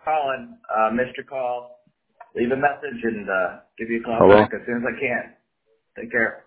calling. Missed your call. Leave a message and give you a call Hello? back as soon as I can. Take care.